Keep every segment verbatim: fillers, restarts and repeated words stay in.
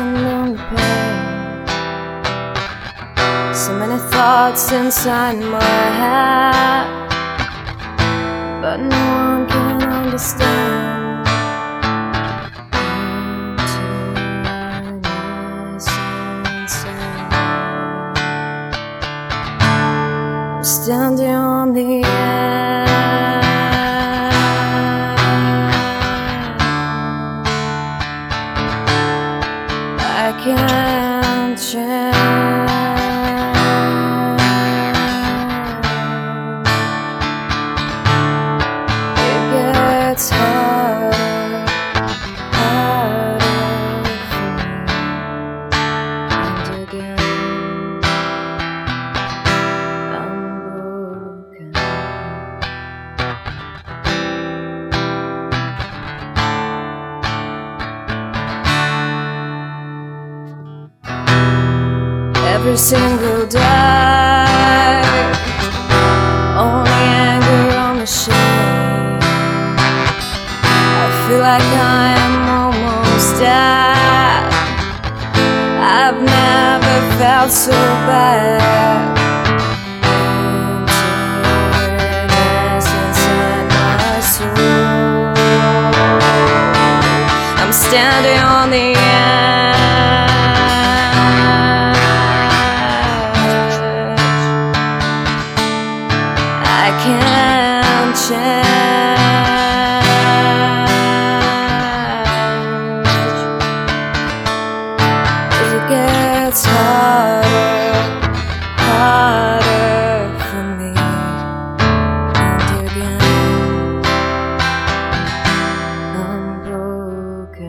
on the page. So many thoughts inside my head, but no one can understand until I listen. I'm standing on the edge. I can't change. It gets harder, harder for me. And again, I'm broken. Every single day, only anger on the shade. I feel like I am almost dead. I've never felt so bad. Emptiness inside my soul. I'm standing on the edge. I can't change. It gets harder, harder for me. And again, I'm broken.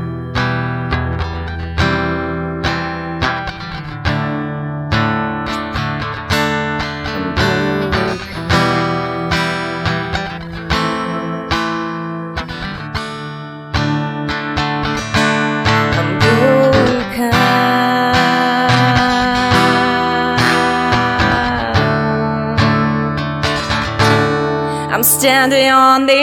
I'm standing on the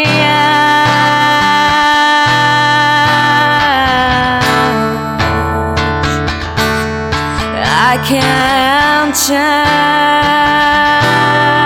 edge. I can't change.